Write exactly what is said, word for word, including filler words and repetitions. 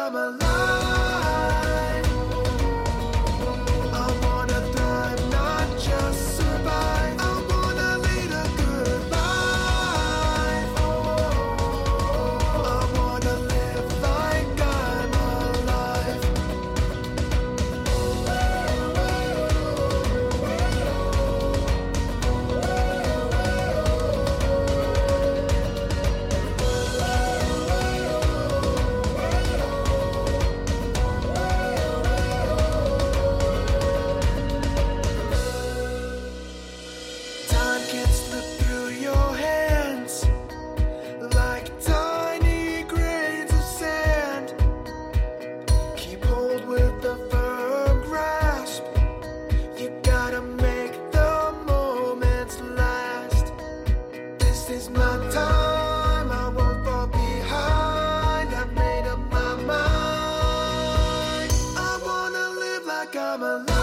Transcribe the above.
I'm alive. I wanna thrive, not just survive. I wanna lead a good life. I wanna live like I'm alive. Time can slip through your hands like tiny grains of sand. Keep hold with a firm grasp. You gotta make the moments last. This is my time, I won't fall behind. I've made up my mind. I wanna live like I'm alive.